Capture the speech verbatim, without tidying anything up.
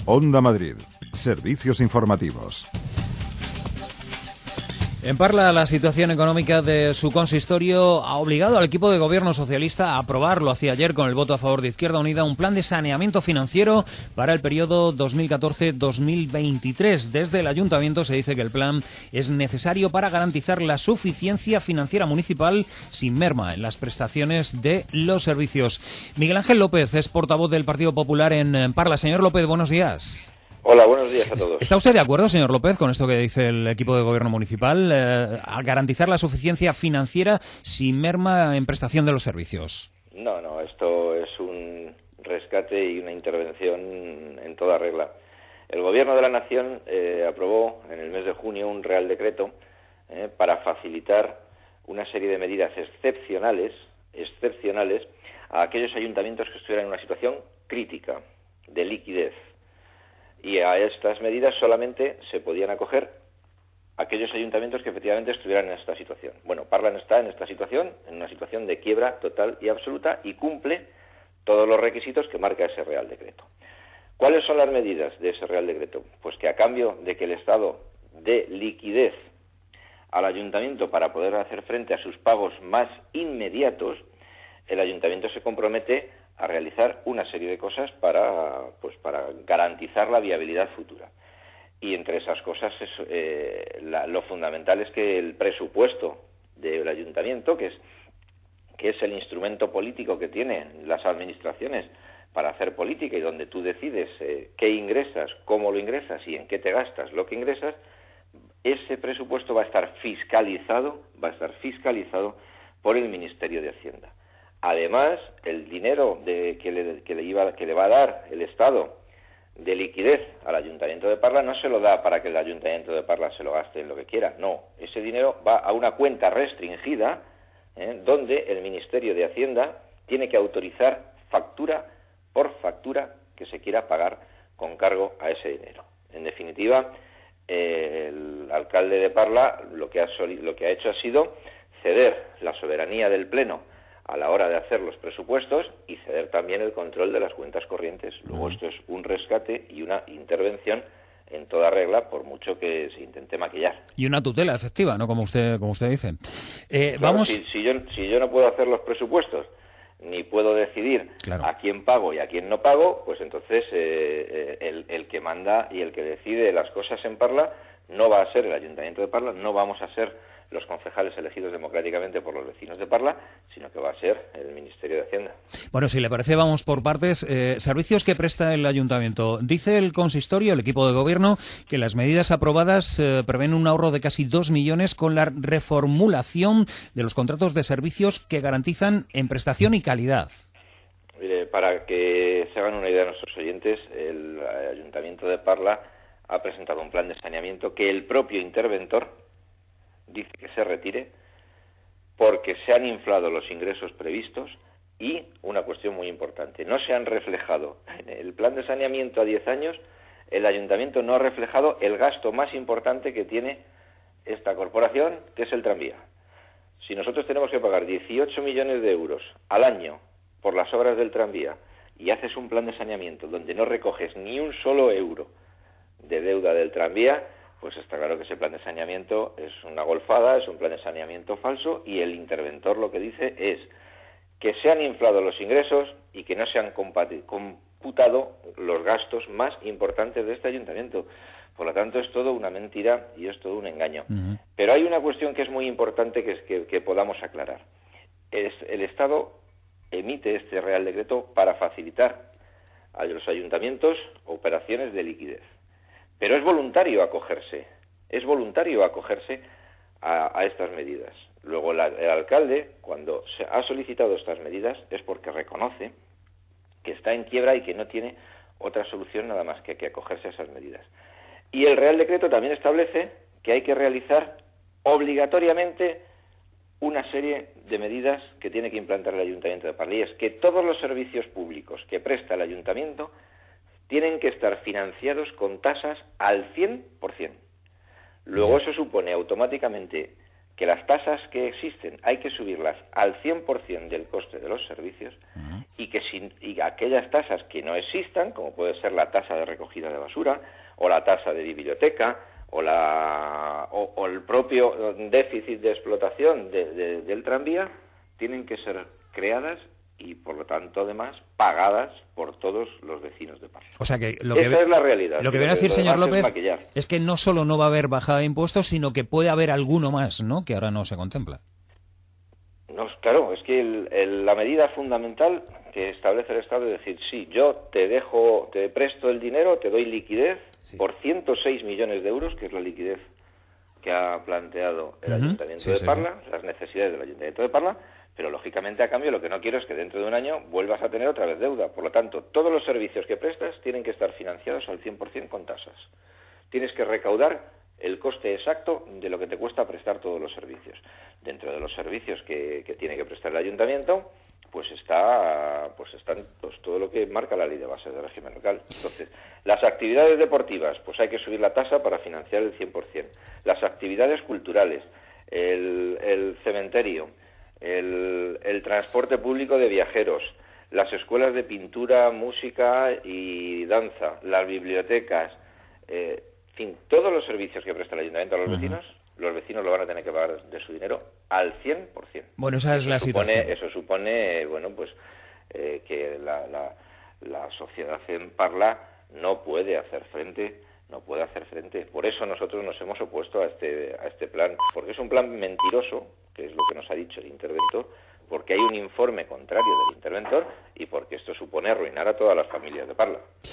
Onda Madrid. Servicios informativos. En Parla, la situación económica de su consistorio ha obligado al equipo de gobierno socialista a aprobar, lo hacía ayer con el voto a favor de Izquierda Unida, un plan de saneamiento financiero para el periodo dos mil catorce dos mil veintitrés. Desde el ayuntamiento se dice que el plan es necesario para garantizar la suficiencia financiera municipal sin merma en las prestaciones de los servicios. Miguel Ángel López es portavoz del Partido Popular en Parla. Señor López, buenos días. Hola, buenos días a todos. ¿Está usted de acuerdo, señor López, con esto que dice el equipo de gobierno municipal, eh, a garantizar la suficiencia financiera sin merma en prestación de los servicios? No, no, esto es un rescate y una intervención en toda regla. El Gobierno de la Nación eh, aprobó en el mes de junio un Real Decreto eh, para facilitar una serie de medidas excepcionales, excepcionales a aquellos ayuntamientos que estuvieran en una situación crítica de liquidez. Y a estas medidas solamente se podían acoger aquellos ayuntamientos que efectivamente estuvieran en esta situación. Bueno, Parla está en esta situación, en una situación de quiebra total y absoluta, y cumple todos los requisitos que marca ese Real Decreto. ¿Cuáles son las medidas de ese Real Decreto? Pues que a cambio de que el Estado dé liquidez al ayuntamiento para poder hacer frente a sus pagos más inmediatos, el ayuntamiento se compromete a realizar una serie de cosas para, pues, para garantizar la viabilidad futura. Y entre esas cosas, es, eh, la, lo fundamental es que el presupuesto del ayuntamiento, que es, que es el instrumento político que tienen las administraciones para hacer política y donde tú decides eh, qué ingresas, cómo lo ingresas y en qué te gastas lo que ingresas, ese presupuesto va a estar fiscalizado, va a estar fiscalizado por el Ministerio de Hacienda. Además, el dinero de, que, le, que, le iba, que le va a dar el Estado de liquidez al Ayuntamiento de Parla no se lo da para que el Ayuntamiento de Parla se lo gaste en lo que quiera. No, ese dinero va a una cuenta restringida ¿eh? donde el Ministerio de Hacienda tiene que autorizar factura por factura que se quiera pagar con cargo a ese dinero. En definitiva, eh, el alcalde de Parla lo que ha, lo que ha hecho ha sido ceder la soberanía del Pleno a la hora de hacer los presupuestos y ceder también el control de las cuentas corrientes. Luego esto es un rescate y una intervención en toda regla, por mucho que se intente maquillar. Y una tutela efectiva, ¿no? Como usted como usted dice. Eh, claro, vamos. Si, si, yo, si yo no puedo hacer los presupuestos, ni puedo decidir claro. a quién pago y a quién no pago, pues entonces eh, el, el que manda y el que decide las cosas en Parla no va a ser el Ayuntamiento de Parla, no vamos a ser los concejales elegidos democráticamente por los vecinos de Parla, sino que va a ser el Ministerio de Hacienda. Bueno, si le parece, vamos por partes. Eh, servicios que presta el Ayuntamiento. Dice el consistorio, el equipo de gobierno, que las medidas aprobadas eh, prevén un ahorro de casi dos millones con la reformulación de los contratos de servicios que garantizan en prestación y calidad. Mire, para que se hagan una idea nuestros oyentes, el Ayuntamiento de Parla ha presentado un plan de saneamiento que el propio interventor dice que se retire porque se han inflado los ingresos previstos y, una cuestión muy importante, no se han reflejado en el plan de saneamiento a diez años, el ayuntamiento no ha reflejado el gasto más importante que tiene esta corporación, que es el tranvía. Si nosotros tenemos que pagar dieciocho millones de euros al año por las obras del tranvía y haces un plan de saneamiento donde no recoges ni un solo euro de deuda del tranvía, pues está claro que ese plan de saneamiento es una golfada, es un plan de saneamiento falso, y el interventor lo que dice es que se han inflado los ingresos y que no se han computado los gastos más importantes de este ayuntamiento. Por lo tanto, es todo una mentira y es todo un engaño. Uh-huh. Pero hay una cuestión que es muy importante que, es que, que podamos aclarar. Es, el Estado emite este Real Decreto para facilitar a los ayuntamientos operaciones de liquidez. Pero es voluntario acogerse, es voluntario acogerse a, a estas medidas. Luego la, el alcalde, cuando se ha solicitado estas medidas, es porque reconoce que está en quiebra y que no tiene otra solución nada más que, que acogerse a esas medidas. Y el Real Decreto también establece que hay que realizar obligatoriamente una serie de medidas que tiene que implantar el Ayuntamiento de Parla, y es que todos los servicios públicos que presta el Ayuntamiento tienen que estar financiados con tasas al cien por ciento. Luego eso supone automáticamente que las tasas que existen hay que subirlas al cien por ciento del coste de los servicios uh-huh. y que sin, y aquellas tasas que no existan, como puede ser la tasa de recogida de basura o la tasa de biblioteca o, la, o, o el propio déficit de explotación de, de, del tranvía, tienen que ser creadas y, por lo tanto, además, pagadas por todos los vecinos de Parla. O sea que lo Esa que es la realidad. Lo que viene a decir, señor López, es, es que no solo no va a haber bajada de impuestos, sino que puede haber alguno más, ¿no?, que ahora no se contempla. No, claro, es que el, el, la medida fundamental que establece el Estado es decir, sí, yo te dejo, te presto el dinero, te doy liquidez sí. por ciento seis millones de euros, que es la liquidez que ha planteado el uh-huh. Ayuntamiento sí, de sí. Parla, las necesidades del Ayuntamiento de Parla, pero lógicamente a cambio lo que no quiero es que dentro de un año vuelvas a tener otra vez deuda. Por lo tanto, todos los servicios que prestas tienen que estar financiados al cien por ciento con tasas. Tienes que recaudar el coste exacto de lo que te cuesta prestar todos los servicios. Dentro de los servicios que, que tiene que prestar el ayuntamiento, pues está pues están pues todo lo que marca la ley de bases del régimen local. Entonces, las actividades deportivas, pues hay que subir la tasa para financiar el cien por ciento. Las actividades culturales, el, el cementerio, el, el transporte público de viajeros, las escuelas de pintura, música y danza, las bibliotecas, eh, en fin, todos los servicios que presta el ayuntamiento a los uh-huh. vecinos, los vecinos lo van a tener que pagar de su dinero al cien por ciento. Bueno, esa es eso la supone, situación. Eso supone, bueno, pues eh, que la, la, la sociedad en Parla no puede hacer frente, no puede hacer frente. Por eso nosotros nos hemos opuesto a este, a este plan, porque es un plan mentiroso, que es lo que nos ha dicho el interventor, porque hay un informe contrario del interventor y porque esto supone arruinar a todas las familias de Parla.